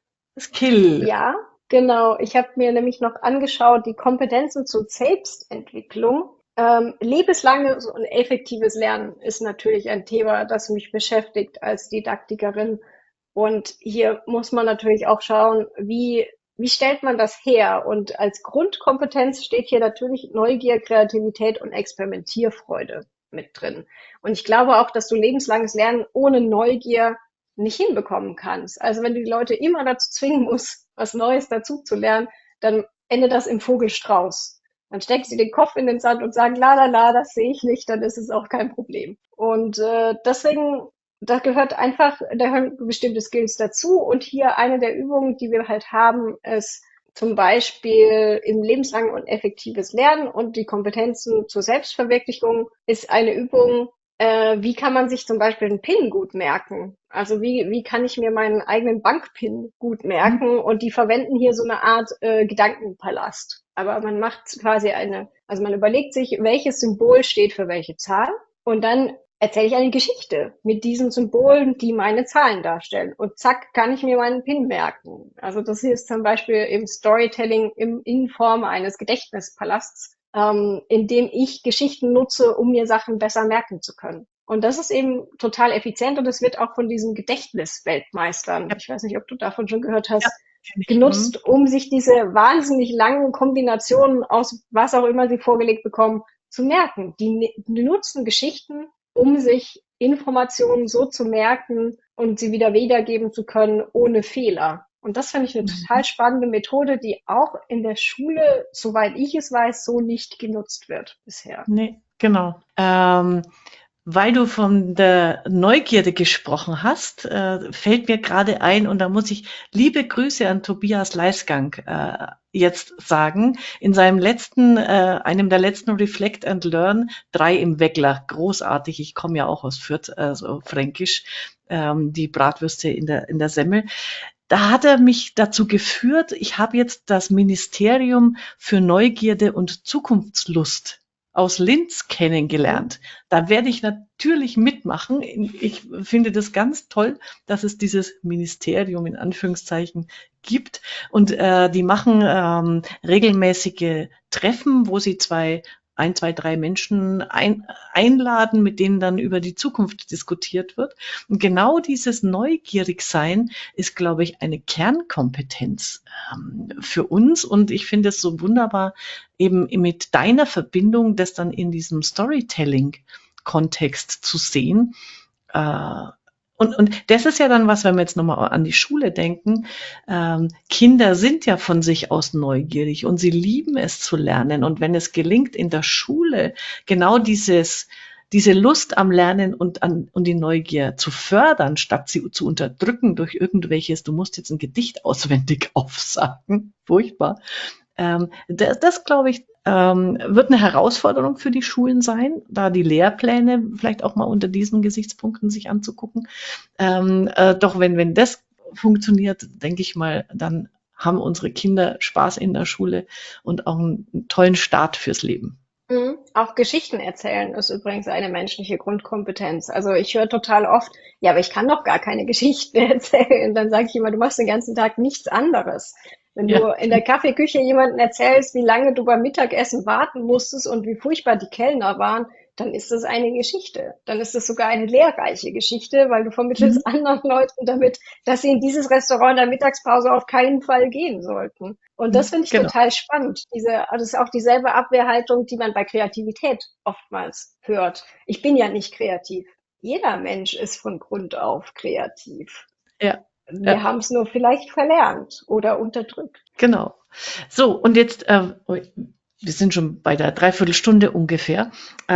Speaker 1: Skill?
Speaker 2: Ja, genau. Ich habe mir nämlich noch angeschaut, die Kompetenzen zur Selbstentwicklung. Ähm, lebenslanges und effektives Lernen ist natürlich ein Thema, das mich beschäftigt als Didaktikerin. Und hier muss man natürlich auch schauen, wie, wie stellt man das her? Und als Grundkompetenz steht hier natürlich Neugier, Kreativität und Experimentierfreude mit drin. Und ich glaube auch, dass du lebenslanges Lernen ohne Neugier nicht hinbekommen kannst. Also wenn du die Leute immer dazu zwingen musst, was Neues dazu zu lernen, dann endet das im Vogelstrauß. Dann stecken sie den Kopf in den Sand und sagen, la la la, das sehe ich nicht, dann ist es auch kein Problem. Und äh, deswegen, da gehört einfach, da gehören bestimmte Skills dazu. Und hier eine der Übungen, die wir halt haben, ist zum Beispiel im lebenslangen und effektives Lernen und die Kompetenzen zur Selbstverwirklichung ist eine Übung, äh, wie kann man sich zum Beispiel einen PIN gut merken? Also wie, wie kann ich mir meinen eigenen Bankpin gut merken? Und die verwenden hier so eine Art äh, Gedankenpalast. Aber man macht quasi eine, also man überlegt sich, welches Symbol steht für welche Zahl und dann erzähle ich eine Geschichte mit diesen Symbolen, die meine Zahlen darstellen. Und zack, kann ich mir meinen PIN merken. Also das hier ist zum Beispiel im Storytelling im, in Form eines Gedächtnispalasts, ähm, in dem ich Geschichten nutze, um mir Sachen besser merken zu können. Und das ist eben total effizient und es wird auch von diesen Gedächtnisweltmeistern,
Speaker 1: Ja,
Speaker 2: ich weiß nicht, ob du davon schon gehört
Speaker 1: ja,
Speaker 2: hast,
Speaker 1: kenn ich. Mhm.
Speaker 2: genutzt, um sich diese wahnsinnig langen Kombinationen aus was auch immer sie vorgelegt bekommen, zu merken. Die, die nutzen Geschichten, um sich Informationen so zu merken und sie wieder wiedergeben zu können ohne Fehler. Und das finde ich eine total
Speaker 1: Mhm.
Speaker 2: spannende Methode, die auch in der Schule, soweit ich es weiß, so nicht genutzt wird bisher.
Speaker 1: Nee, genau. Ähm, weil du von der Neugierde gesprochen hast, äh, fällt mir gerade ein, und da muss ich liebe Grüße an Tobias Leisgang äh, jetzt sagen. In seinem letzten, äh, einem der letzten Reflect and Learn, drei im Weggler, großartig. Ich komme ja auch aus Fürth, also fränkisch, ähm, die Bratwürste in der in der Semmel. Da hat er mich dazu geführt, ich habe jetzt das Ministerium für Neugierde und Zukunftslust aus Linz
Speaker 2: Mhm.
Speaker 1: kennengelernt. Da werde ich natürlich mitmachen. Ich finde das ganz toll, dass es dieses Ministerium in Anführungszeichen gibt. Und äh, die machen ähm, regelmäßige Treffen, wo sie zwei ein, zwei, drei Menschen ein, einladen, mit denen dann über die Zukunft diskutiert wird. Und genau dieses Neugierigsein ist, glaube ich, eine Kernkompetenz ähm, für uns. Und ich finde es so wunderbar, eben mit deiner Verbindung, das dann in diesem Storytelling-Kontext zu sehen. Äh, und, und das ist ja dann was, wenn wir jetzt nochmal an die Schule denken. Ähm, Kinder sind ja von sich aus neugierig und sie lieben es zu lernen. Und wenn es gelingt, in der Schule genau dieses diese Lust am Lernen und an und die Neugier zu fördern, statt sie zu unterdrücken durch irgendwelches, du musst jetzt ein Gedicht auswendig aufsagen, furchtbar. Ähm, das, das glaube ich, ähm, wird eine Herausforderung für die Schulen sein, da die Lehrpläne vielleicht auch mal unter diesen Gesichtspunkten sich anzugucken. Ähm, äh, doch wenn, wenn das funktioniert, denke ich mal, dann haben unsere Kinder Spaß in der Schule und auch einen, einen tollen Start fürs Leben.
Speaker 2: Mhm. Auch Geschichten erzählen ist übrigens eine menschliche Grundkompetenz. Also ich höre total oft, ja, aber ich kann doch gar keine Geschichten erzählen. Und dann sage ich immer, du machst den ganzen Tag nichts anderes. Wenn du
Speaker 1: Ja,
Speaker 2: in der Kaffeeküche jemandem erzählst, wie lange du beim Mittagessen warten musstest und wie furchtbar die Kellner waren, dann ist das eine Geschichte. Dann ist das sogar eine lehrreiche Geschichte, weil du
Speaker 1: mhm.
Speaker 2: vermittelst anderen Leuten damit, dass sie in dieses Restaurant in der Mittagspause auf keinen Fall gehen sollten. Und das finde ich
Speaker 1: Genau.
Speaker 2: total spannend. Diese, das ist auch dieselbe Abwehrhaltung, die man bei Kreativität oftmals hört. Ich bin ja nicht kreativ. Jeder Mensch ist von Grund auf kreativ.
Speaker 1: Ja,
Speaker 2: Wir
Speaker 1: ja,
Speaker 2: haben es nur vielleicht verlernt oder unterdrückt.
Speaker 1: genau. So, und jetzt, äh, wir sind schon bei der Dreiviertelstunde ungefähr.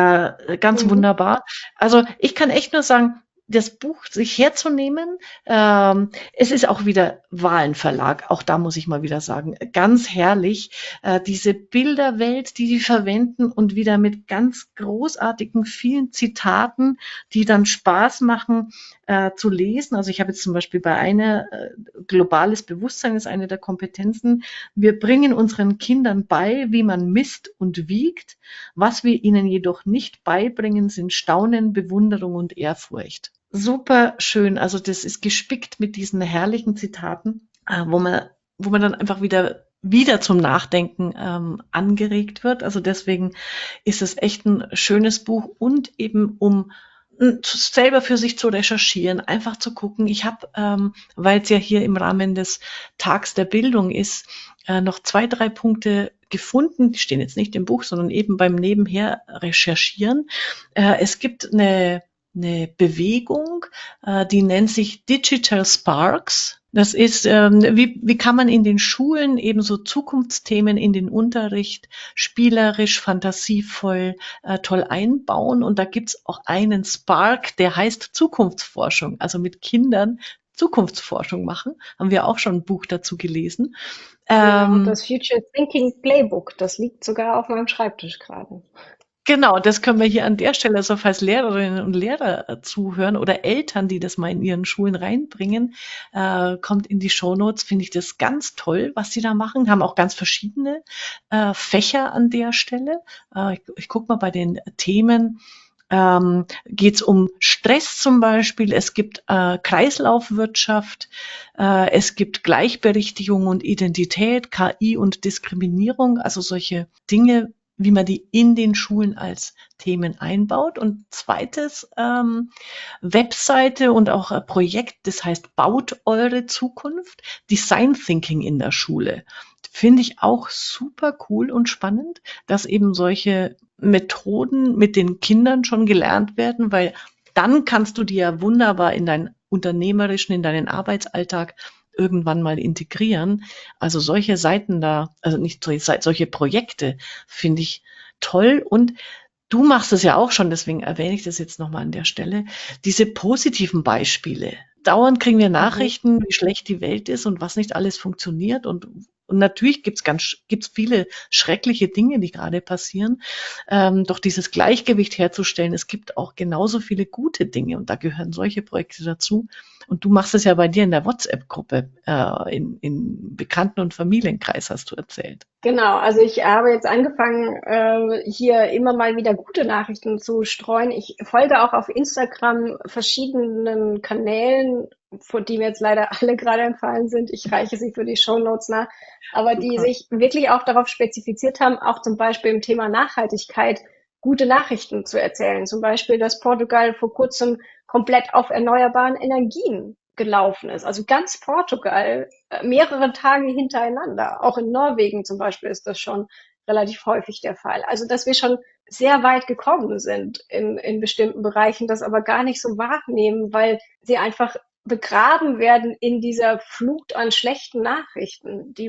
Speaker 1: Äh, ganz
Speaker 2: Mhm.
Speaker 1: wunderbar. Also ich kann echt nur sagen, das Buch sich herzunehmen, ähm, es ist auch wieder Wahlenverlag, auch da muss ich mal wieder sagen, ganz herrlich, äh, diese Bilderwelt, die die verwenden und wieder mit ganz großartigen vielen Zitaten, die dann Spaß machen äh, zu lesen. Also ich habe jetzt zum Beispiel bei einer, äh, globales Bewusstsein ist eine der Kompetenzen. Wir bringen unseren Kindern bei, wie man misst und wiegt. Was wir ihnen jedoch nicht beibringen, sind Staunen, Bewunderung und Ehrfurcht. Super schön. Also das ist gespickt mit diesen herrlichen Zitaten, äh, wo man, wo man dann einfach wieder wieder zum Nachdenken ähm, angeregt wird. Also deswegen ist es echt ein schönes Buch und eben um m, selber für sich zu recherchieren, einfach zu gucken. Ich habe, ähm, weil es ja hier im Rahmen des Tags der Bildung ist, äh, noch zwei, drei Punkte gefunden. Die stehen jetzt nicht im Buch, sondern eben beim Nebenher recherchieren. Äh, es gibt eine eine Bewegung, äh, die nennt sich Digital Sparks. Das ist, ähm, wie, wie kann man in den Schulen eben so Zukunftsthemen in den Unterricht spielerisch, fantasievoll, äh, toll einbauen. Und da gibt's auch einen Spark, der heißt Zukunftsforschung. Also mit Kindern Zukunftsforschung machen. Haben wir auch schon ein Buch dazu gelesen.
Speaker 2: Genau,
Speaker 1: Ähm,
Speaker 2: das Future Thinking Playbook, das liegt sogar auf meinem Schreibtisch gerade.
Speaker 1: Genau, das können wir hier an der Stelle, also falls Lehrerinnen und Lehrer äh, zuhören oder Eltern, die das mal in ihren Schulen reinbringen, äh, kommt in die Shownotes, finde ich das ganz toll, was sie da machen. Haben auch ganz verschiedene äh, Fächer an der Stelle. Äh, ich ich gucke mal bei den Themen. Ähm, geht es um Stress zum Beispiel, es gibt äh, Kreislaufwirtschaft, äh, es gibt Gleichberechtigung und Identität, K I und Diskriminierung, also solche Dinge, wie man die in den Schulen als Themen einbaut. Und zweites, ähm, Webseite und auch ein Projekt, das heißt Baut eure Zukunft, Design Thinking in der Schule. Finde ich auch super cool und spannend, dass eben solche Methoden mit den Kindern schon gelernt werden, weil dann kannst du die ja wunderbar in deinen unternehmerischen, in deinen Arbeitsalltag irgendwann mal integrieren. Also solche Seiten da, also nicht solche, Seiten, solche Projekte finde ich toll. Und du machst es ja auch schon, deswegen erwähne ich das jetzt nochmal an der Stelle. Diese positiven Beispiele. Dauernd kriegen wir
Speaker 2: Mhm.
Speaker 1: Nachrichten, wie schlecht die Welt ist und was nicht alles funktioniert. Und, und natürlich gibt's ganz, gibt's viele schreckliche Dinge, die gerade passieren. Ähm, doch dieses Gleichgewicht herzustellen, es gibt auch genauso viele gute Dinge und da gehören solche Projekte dazu. Und du machst es ja bei dir in der WhatsApp-Gruppe, äh, in, in Bekannten- und Familienkreis, hast du erzählt.
Speaker 2: Genau, also ich habe jetzt angefangen, äh, hier immer mal wieder gute Nachrichten zu streuen. Ich folge auch auf Instagram verschiedenen Kanälen, von die mir jetzt leider alle gerade entfallen sind. Ich reiche sie für die Shownotes nach, aber die
Speaker 1: Super.
Speaker 2: sich wirklich auch darauf spezifiziert haben, auch zum Beispiel im Thema Nachhaltigkeit gute Nachrichten zu erzählen. Zum Beispiel, dass Portugal vor kurzem komplett auf erneuerbaren Energien gelaufen ist. Also ganz Portugal äh, mehrere Tage hintereinander. Auch in Norwegen zum Beispiel ist das schon relativ häufig der Fall. Also dass wir schon sehr weit gekommen sind in, in bestimmten Bereichen, das aber gar nicht so wahrnehmen, weil sie einfach begraben werden in dieser Flut an schlechten Nachrichten, die man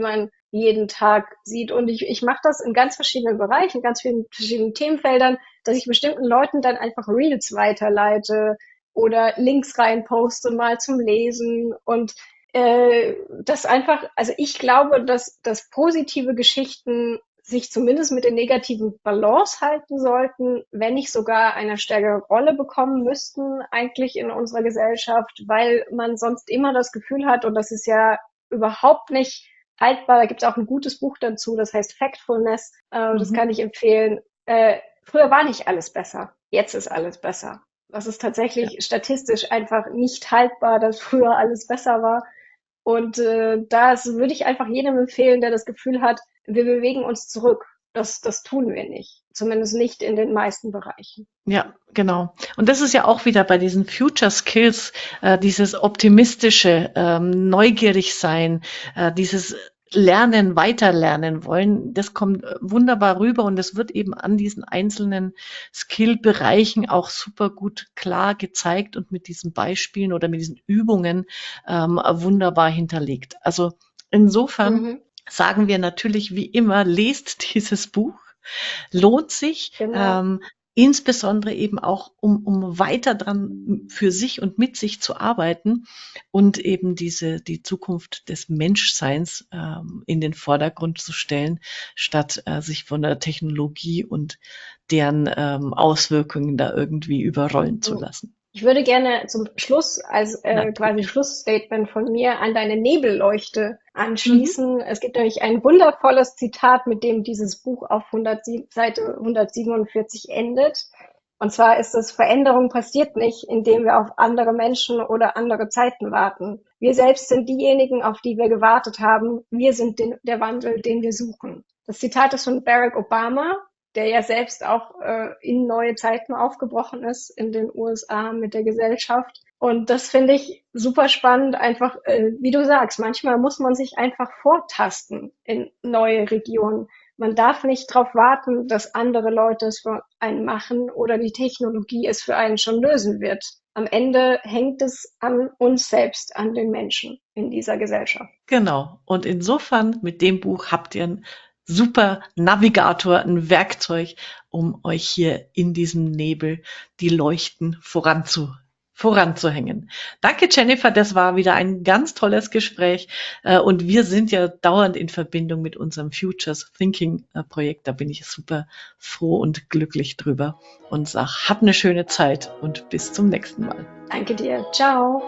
Speaker 2: jeden Tag sieht. Und ich, ich mache das in ganz verschiedenen Bereichen, ganz vielen verschiedenen Themenfeldern, dass ich bestimmten Leuten dann einfach Reels weiterleite oder Links reinposte mal zum Lesen und äh, das einfach, also ich glaube, dass, dass positive Geschichten sich zumindest mit den negativen Balance halten sollten, wenn nicht sogar eine stärkere Rolle bekommen müssten eigentlich in unserer Gesellschaft, weil man sonst immer das Gefühl hat, und das ist ja überhaupt nicht haltbar, da gibt es auch ein gutes Buch dazu, das heißt Factfulness, äh, das
Speaker 1: Mhm.
Speaker 2: kann ich empfehlen. Äh, früher war nicht alles besser, jetzt ist alles besser. Das ist
Speaker 1: Ja.
Speaker 2: tatsächlich statistisch einfach nicht haltbar, dass früher alles besser war. Und äh, das würde ich einfach jedem empfehlen, der das Gefühl hat, wir bewegen uns zurück. Das, das tun wir nicht. Zumindest nicht in den meisten Bereichen.
Speaker 1: Ja, genau. Und das ist ja auch wieder bei diesen Future Skills, äh, dieses optimistische, ähm, neugierig sein, äh, dieses Lernen, weiterlernen wollen, das kommt äh, wunderbar rüber und das wird eben an diesen einzelnen Skill-Bereichen auch super gut klar gezeigt und mit diesen Beispielen oder mit diesen Übungen ähm, wunderbar hinterlegt. Also insofern
Speaker 2: Mhm,
Speaker 1: sagen wir natürlich wie immer, lest dieses Buch. Lohnt sich,
Speaker 2: genau.
Speaker 1: ähm, insbesondere eben auch, um, um weiter dran für sich und mit sich zu arbeiten und eben diese, die Zukunft des Menschseins ähm, in den Vordergrund zu stellen, statt äh, sich von der Technologie und deren ähm, Auswirkungen da irgendwie überrollen zu lassen.
Speaker 2: Ich würde gerne zum Schluss als äh, quasi
Speaker 1: Natürlich.
Speaker 2: Schlussstatement von mir an deine Nebelleuchte
Speaker 1: Mhm.
Speaker 2: anschließen. Es gibt nämlich ein wundervolles Zitat, mit dem dieses Buch auf hundertsieben, Seite hundertsiebenundvierzig endet. Und zwar ist es: Veränderung passiert nicht, indem wir auf andere Menschen oder andere Zeiten warten. Wir selbst sind diejenigen, auf die wir gewartet haben. Wir sind den, der Wandel, den wir suchen. Das Zitat ist von Barack Obama, der ja selbst auch äh, in neue Zeiten aufgebrochen ist in den U S A mit der Gesellschaft. Und das finde ich super spannend, einfach, äh, wie du sagst, manchmal muss man sich einfach vortasten in neue Regionen. Man darf nicht darauf warten, dass andere Leute es für einen machen oder die Technologie es für einen schon lösen wird. Am Ende hängt es an uns selbst, an den Menschen in dieser Gesellschaft.
Speaker 1: Genau. Und insofern, mit dem Buch habt ihr einen super Navigator, ein Werkzeug, um euch hier in diesem Nebel die Leuchten voranzu, voranzuhängen. Danke, Jennifer. Das war wieder ein ganz tolles Gespräch. Äh, Und wir sind ja dauernd in Verbindung mit unserem Futures Thinking äh, Projekt. Da bin ich super froh und glücklich drüber und sag, hab eine schöne Zeit und bis zum nächsten Mal.
Speaker 2: Danke dir. Ciao.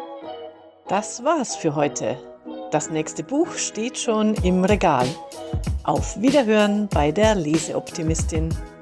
Speaker 1: Das war's für heute. Das nächste Buch steht schon im Regal. Auf Wiederhören bei der Leseoptimistin.